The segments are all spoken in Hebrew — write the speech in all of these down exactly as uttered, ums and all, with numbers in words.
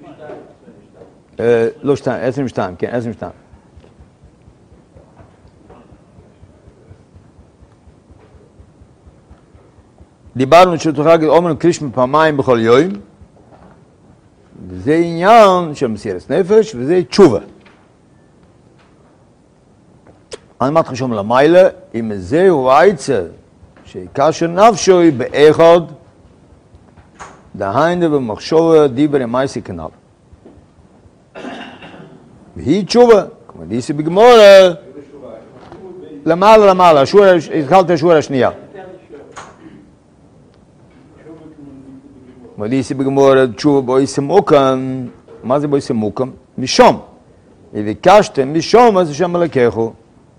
לא שתיים, עשרים ושתיים, כן, עשרים ושתיים. דיברנו שתוכל להגיד אומן קרישמה פעמיים בכל יום, וזה עניין של מסירת נפש, וזה תשובה. אני אמרתי חשוב למעלה, אם זהו העצה, שיקשר נפשוי באחד, דהיינו במחשבה דיבר עם מייסי כנב. והיא תשובה, כמו דיסי בגמורה, למעלה למעלה, התחלת השורה השנייה. כמו דיסי בגמורה, תשובה בואי סמוקם, מה זה בואי סמוקם? משום. וביקשתם משום, אז השם מלכךו.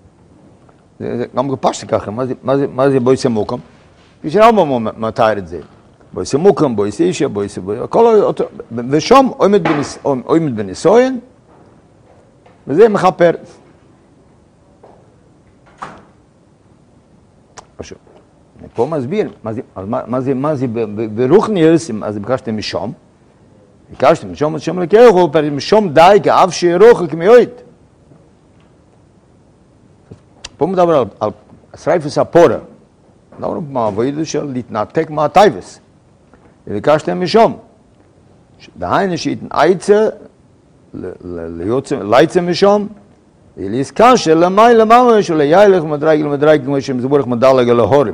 גם פשט ככה, מה זה בואי סמוקם? כשרמב"ם מתאר את זה. בואי סמוקם, בואי אישה, בואי סבואי, הכל אותו, ושם עומד בניסויין, וזה מחפר. פשוט. פה מסביר, מה זה ברוחניאס, אז ביקשתם משום, ביקשתם משום, אז שם לקחו, משום די כאב שירוחל כמיועית. פה מדבר על שריפוס הפורה, מדבר מהעבודה של להתנתק מהטייבס. וביקשתם משום, דהיינו שיתנעצה, לייצה משום, ולהזכשר למי לממש, וליילך מדרג למדרג, כמו שמזבורך מדלג על ההורים.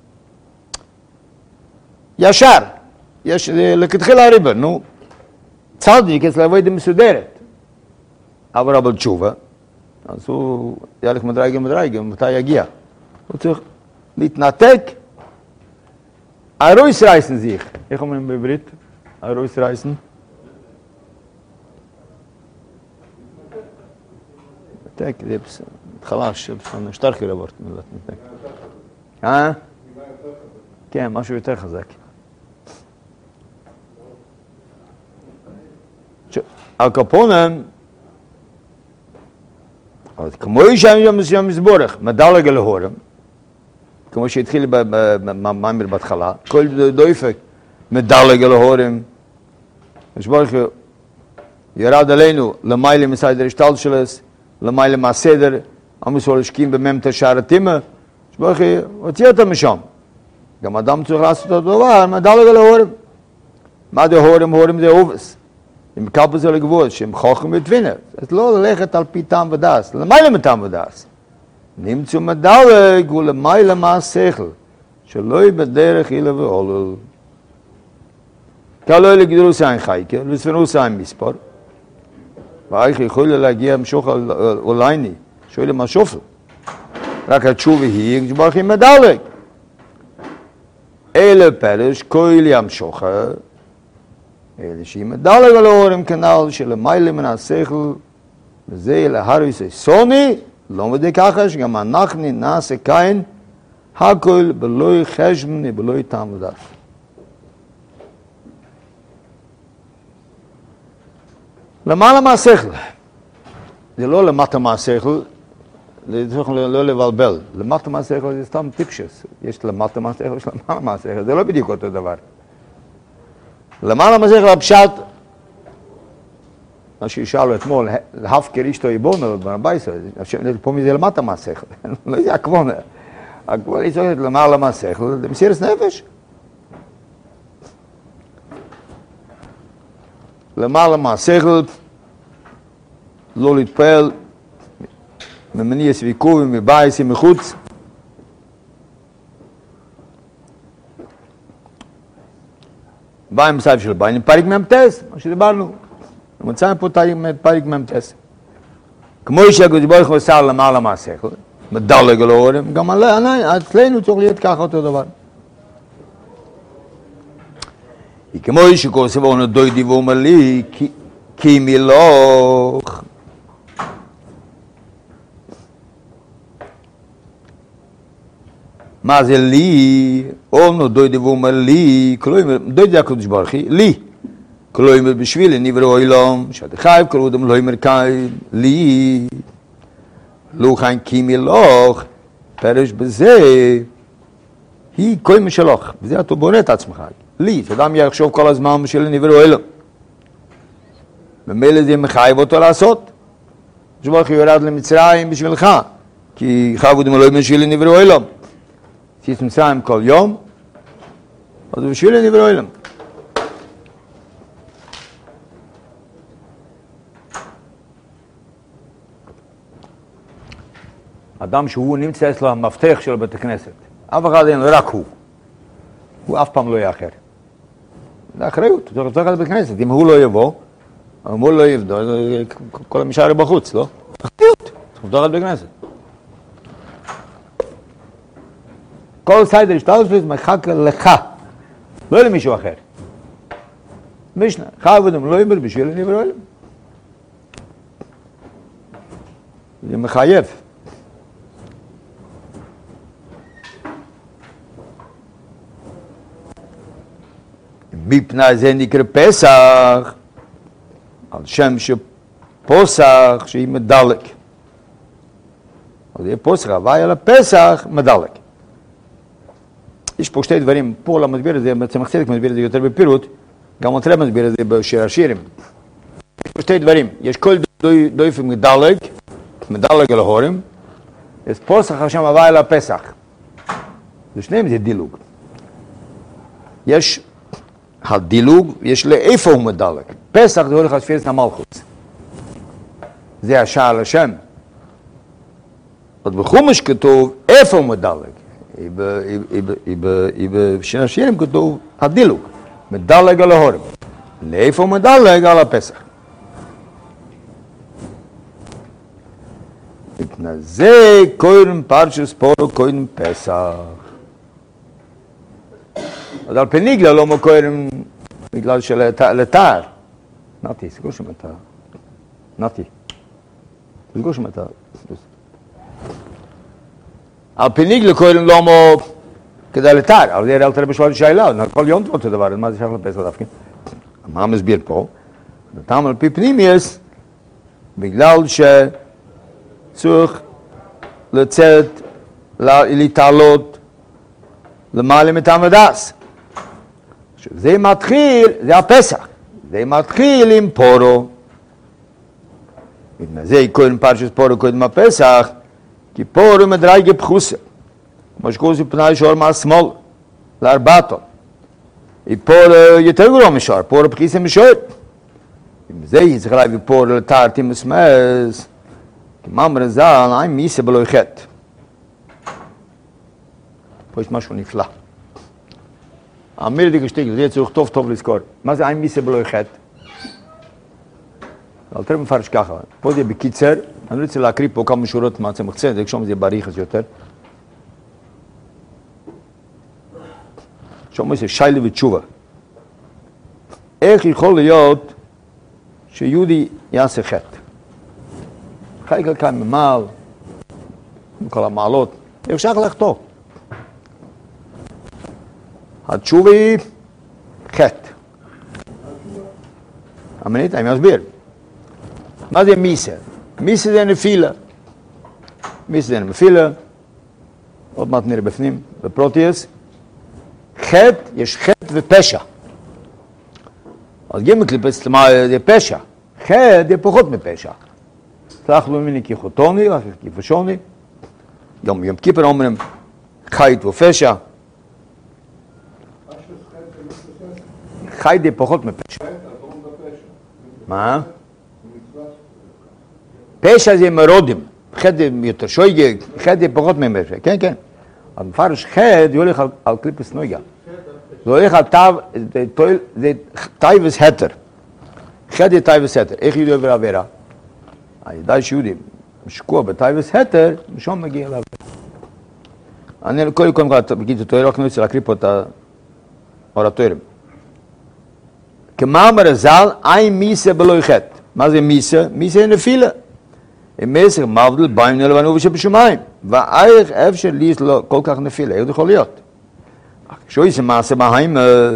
ישר, יש לכתחילה הריבה, נו, צדיק אצל עבודה מסודרת, אבל אבל תשובה, אז הוא ילך מדרג למדרג, מתי יגיע? הוא צריך להתנתק, ארויס רייסן זיך, איך אומרים בעברית? ארויס רייסן? מתק, זה חלש, שטרקי רבורט, מתק. אה? כן, משהו יותר חזק. על קפונן, כמו שם מסבורך, מדלג על ההורם, כמו שהתחיל במאמר בהתחלה, כל דויפק מדלג על ההורם, מסבורך ירד עלינו למיילה מסיידר השתל שלס, למיילה מהסדר, עמוסו לשקים בממת שערתימה, מסבורך הוציא אותם משם. גם אדם צריך לעשות אותו דבר, מדלג על ההורם. מה זה הורם? הורם זה אובס. אם קלפה זה לגבול, שהם חוכם ותבינה, אז לא ללכת על פי טעם ודס, למעלה מטעם ודס. נמצאו מדלג ולמעלה מהשכל, שלא יהיה בדרך אילה ועולל. כלא יהיה לגדלו סיין חייקה, לספנו סיין מספר, ואיך יכול להגיע משוך אולייני, שואל למה שופל. רק התשובה היא, כשברוך היא מדלג. אלה פרש, כל ים שוחה, אלה שהיא מדלג על ההורם כנל שלמיילה מן השכל, וזה להריס סוני, לא מדי ככה שגם אנחנו נעשה קיין, הכל בלוי חשבני, בלוי טעם ודף. למעלה מהשכל, זה לא למטה מהשכל, לא לבלבל, למטה מהשכל זה סתם טיפשס, יש למטה מהשכל, יש למעלה מהשכל, זה לא בדיוק אותו דבר. למעלה מהשכל הפשט, מה שישאלו אתמול, להפקר אשתו איבונו בנבייסו, פה מזה למטה מהשכל, לא זה הכוונה. הכוונה היא צודקת למעלה מהשכל, זה מסירת נפש. למעלה מהשכל, לא להתפעל, ממניע סביקובים, מבייסים, מחוץ. באים בסייב של באים, פריק ממתס, מה שדיברנו. מצאים פה פריק ממתס. כמו שהקדוש ברוך הוא עשה למעלה מהשכל, מדלג על ההורם, גם אצלנו צריך להיות ככה אותו דבר. כמו שכוסף אונו דוידי ואומר לי, כי מילוך. מה זה לי? אונו דוידי ואומר לי, דוידי הקדוש ברוך הוא, לי. כלומר בשביל נבראו אילום, שאתה חייב קראו דם לא ימרקאי, לי. לא חיים כי מילוך, פרש בזה, היא כל משלוך, בזה אתה בונה את עצמך. לי, שאדם יחשוב כל הזמן בשביל נבראו אילום. ומילא זה מחייב אותו לעשות. שבוח יורד למצרים בשבילך, כי חבודים אלוהים בשביל נבראו אילם. ציץ מצרים כל יום, אז בשביל נבראו אילם. אדם שהוא נמצא אצלו המפתח שלו בית הכנסת. אף אחד אין, רק הוא. הוא אף פעם לא יהיה אחר. זה אחריות, הוא צריך לפתוח את בית הכנסת. אם הוא לא יבוא, אם הוא לא יבדו, כל המשאר בחוץ, לא? אחריות, צריך לפתוח את בית הכנסת. כל סיידר השתלט שלי מחק לך, לא למישהו אחר. משנה, חבודים לא יאמר בשביל נבראו אילם. זה מחייב. מפני זה נקרא פסח, על שם שפוסח שהיא מדלק. אז יהיה פוסח, הווי על הפסח מדלק. יש פה שתי דברים, פה לא מסביר את זה, צמח צדק מסביר את זה יותר בפירוט, גם אתרם מסביר את זה בשיר השירים. יש פה שתי דברים, יש כל דויפים מדלק, מדלק על ההורים, אז פוסח השם הווי על הפסח. זה שניהם זה דילוג. יש הדילוג, יש לאיפה הוא מדלק. פסח זה הולך לספירת המלכות. זה השער לשם. עוד בחומש כתוב איפה הוא מדלק. בשיר השירים כתוב הדילוג. מדלג על ההורים. לאיפה הוא מדלג? על הפסח. מפני זה קודם פרשס פורו קודם פסח. אז על פניגלה לא מוקרים בגלל שלתאר. נתי, סגור שם את ה... נתי. סגור שם את ה... על פניגלה קוראים לא מו כדי לתאר. אבל זה יראה יותר בשביל שאלה. כל יום אותו דבר, מה זה שייך לפסח דווקא? מה מסביר פה? נתם על פי פנימיוס, בגלל שצריך לצאת, להתעלות, למעלה מטעם ודס. זה מתחיל, זה הפסח, זה מתחיל עם פורו. זה קודם פרשס פורו קודם הפסח, כי פורו מדרגה פחוסה. כמו שקוראים פנאי שור מהשמאל, לארבעתו. פורו יותר גרוע משור, פורו פחיסה משור. אם זה יצטרך להביא פורו לתארתי מסמס, כי מאמר זל, אין מיסה בלוי חטא. פה יש משהו נפלא. אמיר די גשטיגל, זה צריך טוב טוב לזכור. מה זה אין מיסה בלוי חטא? אל תראה מפרש ככה. פה זה בקיצר, אני רוצה להקריא פה כמה שורות מהצמח צדק, שום זה בריחס יותר. שום זה שיילה ותשובה. איך יכול להיות שיהודי יעשה חטא? חי כל כך ממעל, כל המעלות, אפשר לחטוא. התשובה היא חטא. אמנית, אני מסביר. מה זה מיסה? מיסה זה נפילה. מיסה זה נפילה. עוד מעט נראה בפנים, בפרוטיוס. חטא, יש חטא ופשע. אז גימל קליפס, זה פשע. חטא זה פחות מפשע. סלח לו ממני כיחוטוני, כיפשוני. גם יום כיפר אומרים חטא ופשע. חי די פחות מפשע. מה? פשע זה מרודים. חטא יותר שויגה, חטא די פחות מפשע. כן, כן. אבל מפרש חטא זה הולך על קליפס נויגה. זה הולך על תו, זה טייבס הטר. חטא זה טייבס הטר. איך יהודי עובר עבירה? הידעי שיהודי משקוע בטייבס הטר, משום מגיע לעבירה. אני קודם כל בגיד את התואר, רק נוצא להקריא פה את האורטורים. כמאמר ז"ל, אין מיסה בלוי חטא. מה זה מיסה? מיסה היא נפילה. אם מסר מבדל באים נלבנו ושבשמיים. ואיך אפשר לי לא כל כך נפילה, איך זה יכול להיות? שואי זה מעשה בהיימה.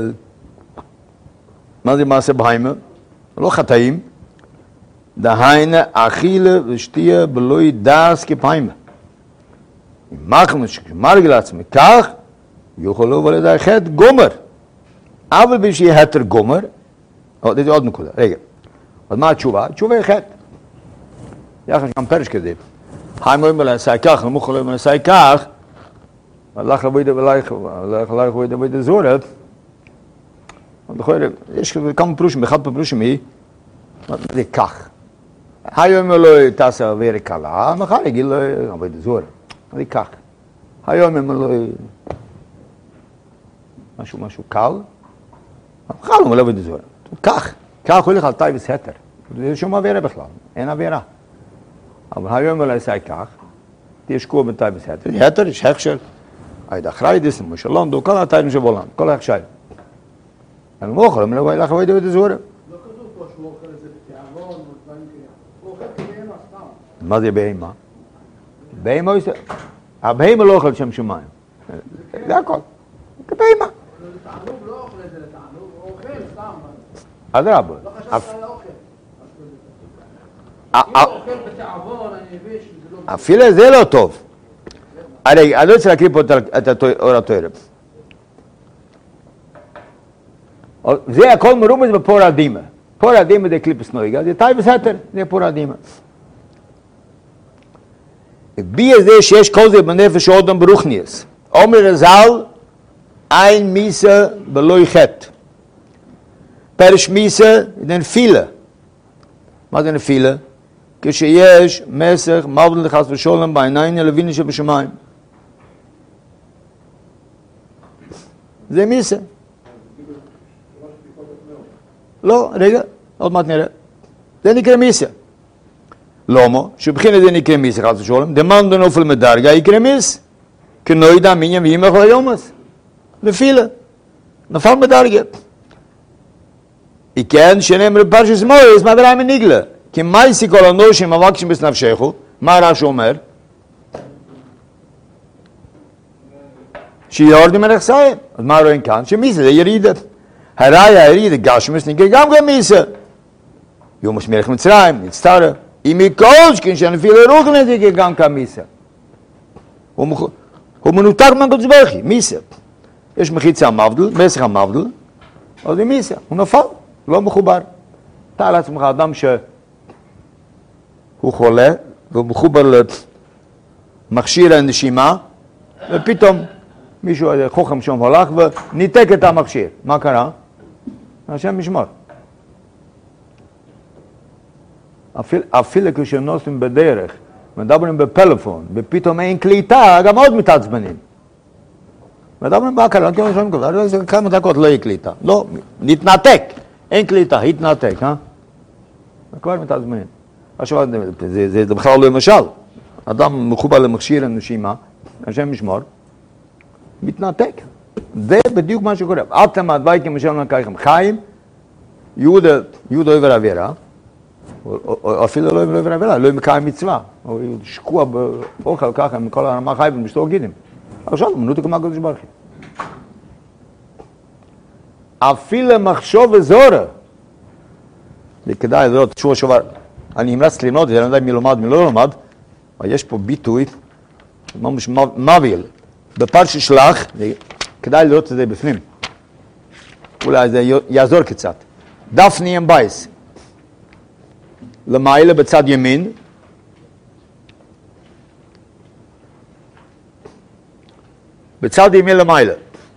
מה זה מעשה בהיימה? לא חטאים. דהיינה אכילה ושתייה בלוי דאס כפיימה. אם מחמד שמרג לעצמי כך, יוכלו על ידי חטא גומר. אבל בשביל התר גומר, זה עוד נקודה, רגע. אז מה התשובה? התשובה היא חטא. יחד גם פרש כזה. חיים אומרים לה, עשה כך, למוך אומרים לה, עשה כך, הלך לבית לבית לבית הזורת, יש כמה פרושים, באחד פרושים היא, זה כך. היום לא תעשה עבירה קלה, מחר יגיד לו, לבית הזורת, זה כך. היום הם לא... משהו, משהו קל, מחר לא לבית הזורת. כך, כך הולך על טייבס התר. זה שום עבירה בכלל, אין עבירה. אבל היום לא עשה כך, תשקוע בטייבס התר. התר יש הכשר. היית אחראי דיס, מושלונדו, כל התיירים שבעולם, כל ההכשר. אני לא אוכל, אני לא אוכל לבית הזורת. לא כתוב פה שהוא אוכל את זה בתיאבון או דברים כאלה. הוא אוכל כבהמה סתם. מה זה בהמה? בהמה, הבהמה לא אוכל שם שמיים. זה הכל. כבהמה. לתענוג לא אוכל את זה לתענוג, הוא אוכל סתם. אדרבה. לא חשבת על האוכל. אם הוא אוכל בתיאבון, אני מבין שזה לא... אפילו זה לא טוב. הרי, אני לא רוצה להקריא פה את אור התורה. זה הכל מרומז בפור הדימה. פור הדימה זה קליפס נויגה, זה טייבס התר, זה פור הדימה. בי זה שיש כל זה בנפש אודם ברוכניאס. אומר רז"ל, אין מיסה בלוי חטא. פרש מיסה זה נפילה. מה זה נפילה? כשיש מסך מבדל לחס ושולם בעיניים הלוויני שבשמיים. זה מיסה. לא, רגע, עוד מעט נראה. זה נקרא מיסה. למה? שבחינת זה נקרא מיסה חס ושולם, דמאן דנופל מדרגה יקרא מיס. כנוידע מיניה וימח ויומס. נפילה. נפל מדרגה. כן, שנאמר בפרשת מויס, מה דריים מניגלה? כי מייסי כל הנושים מבקשים בסנפשכו, מה הרש אומר? שיורדים מלכסיים. אז מה רואים כאן? שמיסה זה ירידה. הראיה הירידה גשמס נקרא גם גם מיסה. יומוס מלך מצרים, נצטרה. אם מכל שכן שנפילה רוחנית נקרא גם כאן מיסה. הוא מנותק מהקדוש ברוך הוא, מיסה. יש מחיצה המבדל, מסך המבדל, אז זה מיסה, הוא נפל, לא מחובר. תאר לעצמך אדם שהוא חולה, והוא מחובר למכשיר הנשימה, ופתאום מישהו, חוכם שם הולך וניתק את המכשיר. מה קרה? השם ישמור. אפילו, אפילו כשנוסעים בדרך, מדברים בפלאפון, ופתאום אין קליטה, גם עוד מתעצבנים. מדברים בהקלה, כמה דקות לא יהיה קליטה. לא, נתנתק. אין קליטה, התנתק, אה? כבר מתעצבנים. עכשיו, זה, זה, זה בכלל לא למשל. אדם מחובר למכשיר הנשימה, השם ישמור, מתנתק. זה בדיוק מה שקורה. אתם הדבייקים משלם לקייכם חיים, יהודה, יהודה עובר עבירה, או אפילו לא עובר עבירה, לא מקיים מצווה. הוא שקוע באוכל ככה, עם כל הרמה חיים ומשתור גידים. עכשיו, הוא מנותק מהקדוש ברוך הוא. אפילו מחשוב וזורה. זה כדאי לראות, שוב שובר, אני אמרץ ללמוד, אני לא יודע מי לומד, מי לא לומד, אבל יש פה ביטוי, ממש מוביל. בפרשת שלח, כדאי לראות את זה בפנים. אולי זה יעזור קצת. דפני עם בייס. למעלה בצד ימין. בצד ימין למעלה.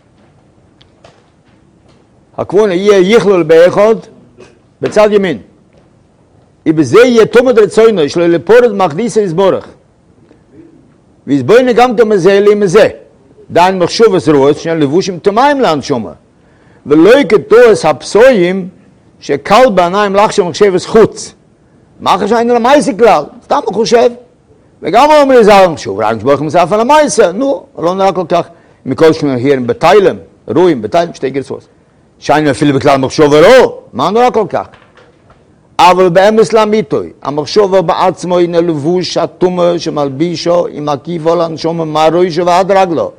הכוונה יהיה יכלול באחד בצד ימין. ובזה יהיה תומת רצוינו, יש לו לפורת מחדיסה יסבורך. ויסבוינו גם כמזה אלי מזה. דיין מחשוב וסרוס, שהם לבושים תמיים לאנשומה. ולא יקטועס הפסויים שקל בעיניים לך שמחשב חוץ. מה חשב? אין למייסי כלל. סתם הוא חושב. וגם הוא אומר לזה, שוב, רק שבורך מסף על המייסה. נו, לא נראה כל כך. מכל שמהירים בתיילם, רואים, בתיילם, שתי גרסות. שאני אפילו בכלל מחשוב ולא. מה נראה כל כך? אבל באמס לאמיתוי, המחשוב בעצמו הנה לבוש התומה שמלבישו עם עקיבו לנשום מהרוישו ועד רגלו.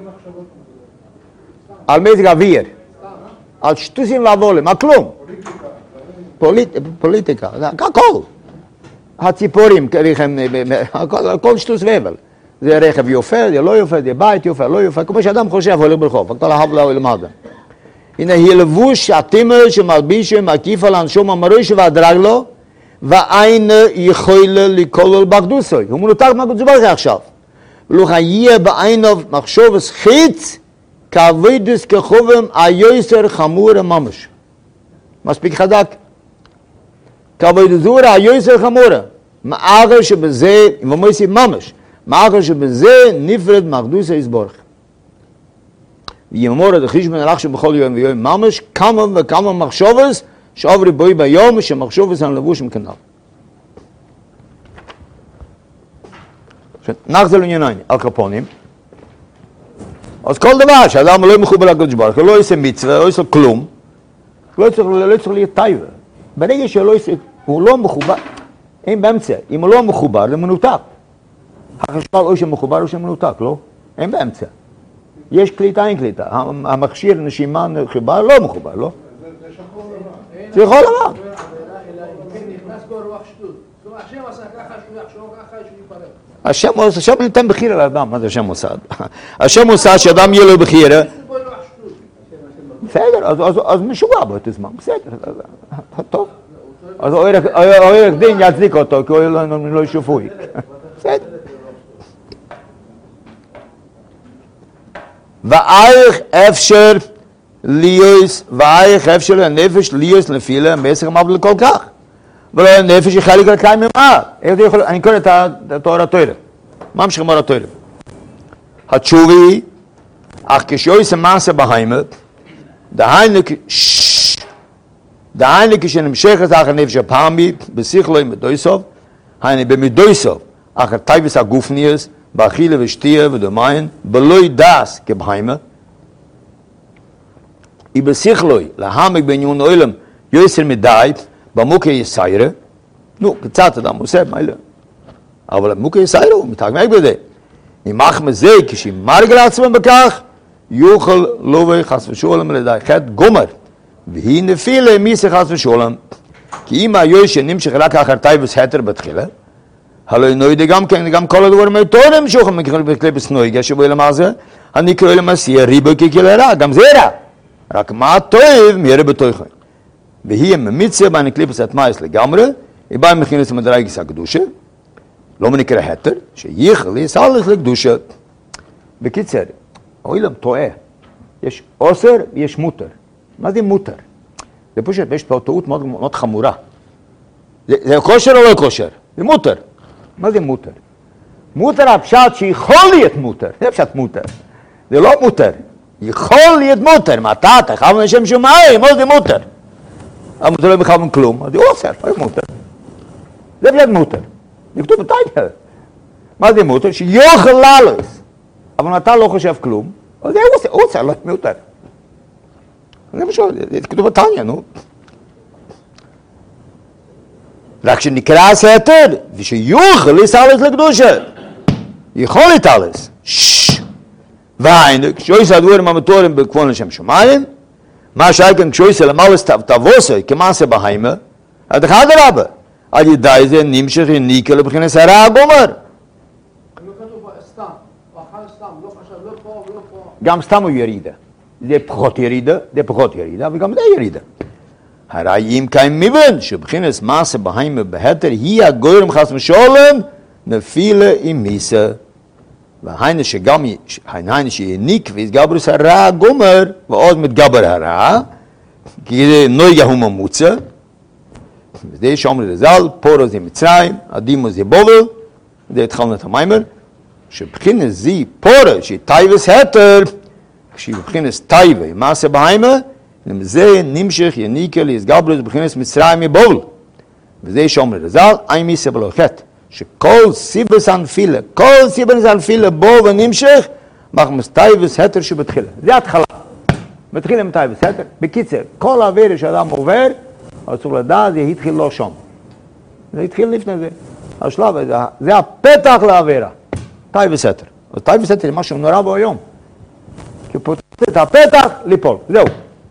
על מזג אוויר. על שטוסים ועבולים, על כלום. פוליטיקה, הכל. הציפורים, הכל שטוס ובל. זה רכב יופה, זה לא יופה, זה בית יופה, לא יופה, כמו שאדם חושב, הולך ברחוב, הכל אהב לה ולמדה. הנה היא לבוש התימר שמלבישים עקיף על הנשום המרוש והדרג לו, ואין יכול לקולל בקדוסוי. הוא מנותק מהקדוש ברוך הוא עכשיו. ולא יהיה בעיניו מחשובס חיץ, כעבודס כחובם היוסר חמור ממש. מספיק חזק. כעבודס זורה היוסר חמור. מאחר שבזה, אם הוא מוסיף ממש, מאחר שבזה נפרד מהקדושה יסבורך. ויאמר את החשבון הלך שבכל יום ויום ממש, כמה וכמה מחשובס, שעוברי בוי ביום, שמחשובס על לבוש מכנל. נחזור לענייניים, על קופונים. אז כל דבר שאדם לא מחובר לקדוש ברוך הוא, לא יעשה מצווה, לא יעשה כלום, לא צריך, לא צריך להיות טייבה. ברגע שלא יעשה, הוא לא מחובר, אין באמצע. אם הוא לא מחובר, זה מנותק. החשמל או שמחובר או שמנותק, לא? אין באמצע. יש קליטה, אין קליטה. המכשיר נשימה מחובר, לא מחובר, לא? זה יכול לבן. השם עושה, השם ניתן בחירה לאדם, מה זה השם עושה? השם עושה שאדם יהיה לו בחירה. בסדר, אז משוגע באותו זמן, בסדר, טוב. אז העורך דין יצדיק אותו, כי הוא לא שפוי. בסדר. ואייך אפשר ליוס, ואייך אפשר לנפש ליוס לפילה, מסר מבל כל כך. ולא הנפש היא חלק לקיים ממעל. אני קורא את התואר התואר. מה ממשיך אמר התואר? התשובי, אך כשיועס המעשה בהיימת, דהיינו כשנמשכת אחר הנפש הפעמי, בשכלו עם מדויסוב, היינו במדויסוב, אחר טייבס הגופניאס, באכילה ושתייה ודמיין, בלוי דס כבהיימת, היא בשכלו, להעמק בעניון אוילם, יועסר מדי, במוקה יסיירה, נו, קצת אדם עושה, מה לא? אבל במוקה יסיירה הוא מתעמק בזה. נמח מזה, כשימרג לעצמם בכך, יוכל לא וחס ושולם לידי חטא גומר. והיא נפילה מיסה חס ושולם. כי אם היוש שנמשך רק אחר טייבס התר בתחילה, הלא נוידה גם כן, גם כל הדברים היתורם שוכם בקליפס נויגה, שבו אלא מה זה? אני קורא למסיע ריבו ככאלה רע, גם זה רע. רק מה טוב מירה בתוכן. והיא ממיצה בין הקליפס התמייס לגמרי, היא באה מכינס מדרגס הקדושה, לא מנקרא התר, שייכל יסלח לקדושה. בקיצר, העולם טועה. יש אוסר ויש מותר. מה זה מותר? זה פשוט, יש פה טעות מאוד, מאוד חמורה. זה, זה כושר או לא כושר? זה מותר. מה זה מותר? מותר הפשט שיכול להיות מותר. זה הפשט מותר. זה לא מותר. יכול להיות מותר. מתי אתה חייב לשם שמיים? מה זה מותר? אבל אתה לא מחייב כלום. אז זה אוסר, לא מותר. זה פשט מותר. זה כתוב בטייטל. מה זה מותר? שיוכל לעלוס. אבל אתה לא חושב כלום. אז זה אוסר, אוסר, לא מותר. זה משהו, זה כתוב בתניא, נו. רק שנקרא הסתר, ושיוכל לסלס לקדושה. יכול להתעלס. ששש. והיינו, כשאויסא הדברים המתורים בכבון לשם שמיים, מה שהייכן כשאויסא למלס תבוסי, כמעשה בהיימה, עד אחד הרבה. על ידי זה נמשך יניקה לבחינס הרע הגומר. לא כתוב סתם, הוא אכל סתם, לא חשב, לא פה ולא פה. גם סתם הוא ירידה. זה פחות ירידה, זה פחות ירידה, וגם זה ירידה. הרי אם קיים מבן, שבחינס מעשה בהיימה בהתר, היא הגורם חס ושולם, נפילה עם מיסה. והיינו שגם, היינו שיניק ויתגברוס הרע הגומר, ועוד מתגבר הרע, כי זה נויגה הוא ממוצע, וזה שאומר לזל, פורו זה מצרים, אדימו זה בובל, זה התחלנו את המיימר, שבחינס זי פורו, שהיא טייבס התר, כשבחינס טייבה, מעשה בהיימה, למזה נמשך יניקה להסגברוס בחינס מצרים מבובל. וזה שאומר לזל, אי מיסה בלא חטא. שכל סיבס הנפילה, כל סיבס הנפילה בו ונמשך, מחמס טייבס התר שבתחילה. זה התחלה. מתחיל עם טייבס התר. בקיצר, כל העבירה שאדם עובר, אסור לדעת, זה התחיל לא שם. זה התחיל לפני זה. השלב הזה, זה הפתח לעבירה. טייבס התר. אז טייבס התר זה משהו נורא בו היום. כי פותח את הפתח ליפול. זהו.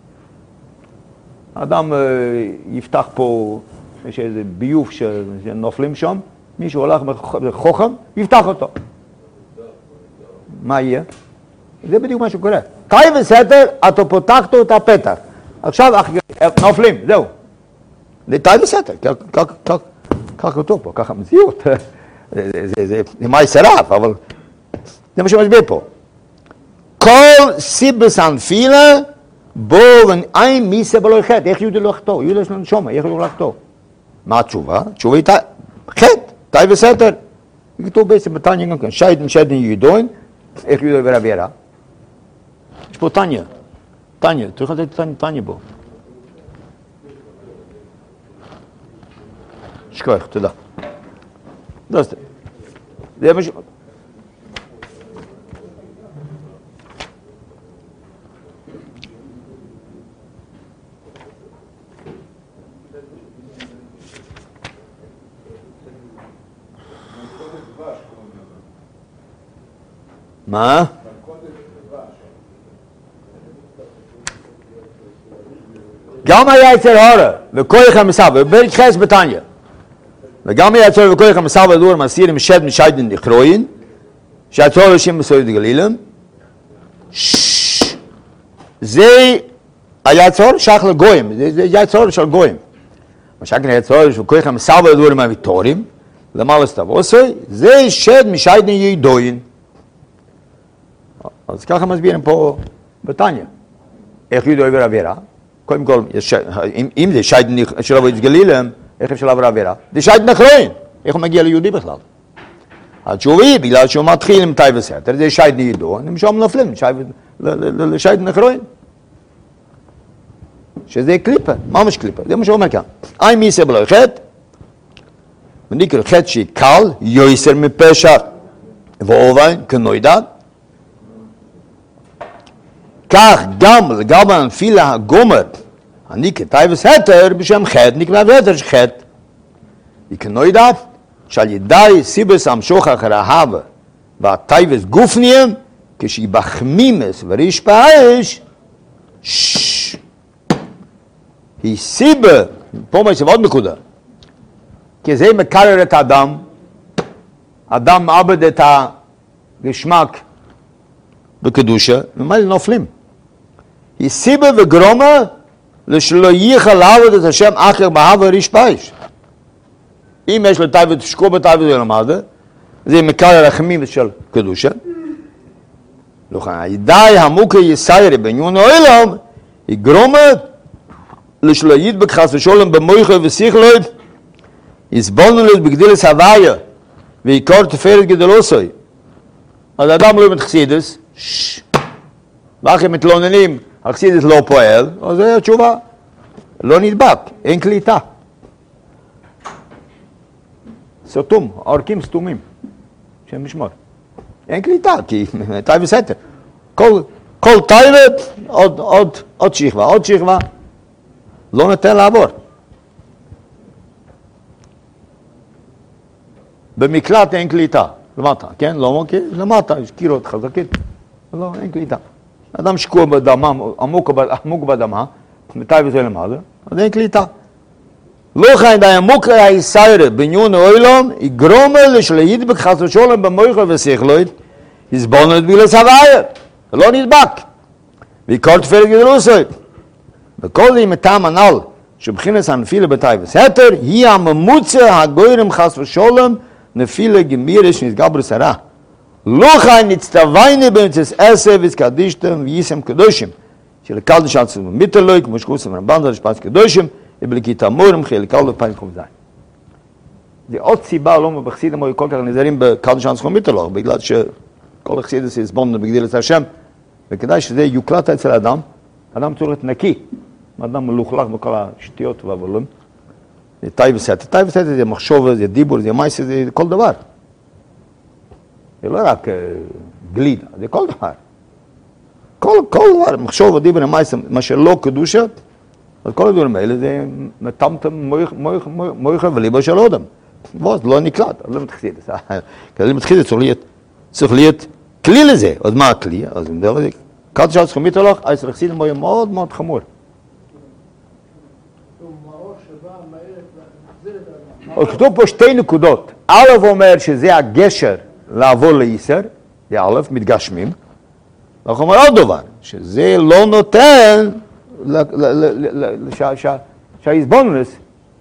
אדם יפתח פה, יש איזה ביוב שנופלים שם, מישהו הולך בחוכם, יפתח אותו. מה יהיה? זה בדיוק מה שקורה. תאי וסתר, אתה פותחת את הפתח. עכשיו, נופלים, זהו. זה תאי וסתר, כך כתוב פה, ככה מציאות. זה מה ישרף, אבל זה מה שמשביע פה. כל סיבס הנפילה, בואו ואין מי סבל לא חטא, איך יהודי לא לחטוא? יהודי יש לנו שומע, איך יהודי לא לחטוא? מה התשובה? התשובה היא חטא, תאי וסתר. כתוב בעצם בתניא גם כן, שיידן שיידן יהודוין, איך יהודי עובר עבירה? יש פה תניא, תניא, צריך לתת תניא בו. שכוח, תודה. זה מה ש... מה? גם היה אצל הורה, וכוח המסבא, בפרק חס בתניא. וגם היה אצל וכוח המסבא דור מסיר עם שד משיידן דכרוין, שעצור אנשים בסויד גלילם. זה היה צור שייך לגויים, זה היה צור של גויים. מה שכן היה צור של כוח המסבא דור מהוויטורים, למה לסתבוסי, זה שד משיידן ידוין. אז ככה מסבירים פה בתניא. איך יהודי עובר עבירה? קודם כל, אם זה שיידן של אבויץ גלילם, איך אפשר לעבור עבירה? זה שיידן אחרון. איך הוא מגיע ליהודי בכלל? התשובה היא, בגלל שהוא מתחיל עם תאי וסתר, זה שיידן ידוע, הם שם נופלים לשיידן אחרון. שזה קליפה, ממש קליפה, זה מה שהוא אומר כאן. אין מי סבל לא חטא, ונקרא חטא שקל, יויסר מפשע, ואובן כנוידד, כך גם לגבי הנפילה הגומר, אני כתאי וסתר בשם חטא, נקרא וסתר שחטא. וכנוידד, שעל ידי סיבס המשוך אחר ההווה, והתאי וסגופניהם, כשיבחמימס וריש באש, ששש, היא סיבה, פה יש עוד נקודה, כי זה מקרר את האדם, אדם מאבד את הגשמק בקדושה, ומה זה נופלים? היא סיבה וגרומה לשלא ייחל לעבוד את השם אחר בהווה ריש באש. אם יש לו תאי ותשקו בתאי ולמד, זה מקרר רחמים של קדושה. לכן, הידי המוקה יסיירי בניון העולם, היא גרומה לשלא ידבק חס ושולם במויכו ושיכלוי, יסבולנו לו בגדילס הוויה, ועיקר תפארת גדלוסוי. אז האדם לא מתחסידס, ואחרי מתלוננים, החסידס לא פועל, אז זו התשובה. לא נדבק, אין קליטה. סתום, העורקים סתומים, שם משמור. אין קליטה, כי תאי וסתר. כל, כל תאיבת, עוד, עוד, עוד שכבה, עוד שכבה, לא ניתן לעבור. במקלט אין קליטה, למטה, כן? לא כי למטה, יש קירות חזקית. לא, אין קליטה. אדם שקוע בדמה, עמוק, עמוק בדמה, מתאי וזה למעלה, אז אין קליטה. לא חיידה עמוק היסיירה בניון העולם, יגרום לשלא ידבק חס ושולם במויכו ושכלוי, יסבולנו את בגלל סבייה, ולא נדבק. ועיקר תפארת גדלוסוי. וכל זה מטעם הנ"ל, שבחינס הנפילה בתאי וסתר, היא הממוצע הגוירם חס ושולם, נפילה גמירה שנסגבר שרה. לא חי נצטוויני במצס עשר וסקדישתם וייסם קדושים, שלקדש עצמו מיתלוי, כמו שקורסם רמב"ן, לשפץ קדושים, ובלכית המורים חלק א' פרק ח"ז. זה עוד סיבה לא בחסידים היו כל כך נזהרים בקדש עצמו מיתלוי, בגלל שכל החסידס יסבולנו בגדילת השם, וכדאי שזה יוקלט אצל האדם, אדם צריך להיות נקי, אדם מלוכלך בכל השטויות והבלים. זה תאי וסתר, תאי וסתר זה מחשוב, זה דיבור, זה מייס, זה כל דבר. זה לא רק גלידה, זה כל דבר. כל, כל דבר, מחשוב ודיבר, מייס, מה שלא קדושה, אז כל הדברים האלה זה מטמטם מויכה וליבו של אדם. ואז לא נקלט, אז לא מתחיל. כדי מתחיל צריך להיות, צריך להיות כלי לזה. אז מה הכלי? אז אני מדבר על זה. קדש עצמו מיתולך, אז לחסידים הוא מאוד מאוד חמור. אז כתוב פה שתי נקודות. א' אומר שזה הגשר לעבור לישר, זה א', מתגשמים. אנחנו אומר עוד דבר, שזה לא נותן שהאיזבונוס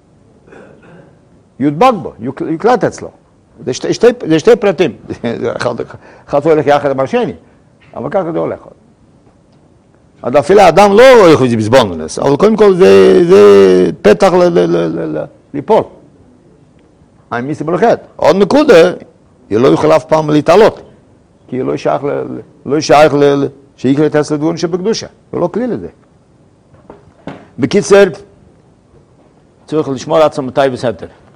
יודבק בו, יוקלט אצלו. זה שתי, שתי, זה שתי פרטים, אחד הולך יחד עם השני, אבל ככה זה הולך. אז אפילו האדם לא הולך לזה בזבונוס, אבל קודם כל זה, זה פתח ליפול. אני מיסי בלחד. עוד נקודה, היא לא יכולה אף פעם להתעלות, כי היא לא שייך, לא שייך שיקלט אצל דבון שבקדושה, זה לא כלי לזה. בקיצר, צריך לשמור עצמו מתי בספטר.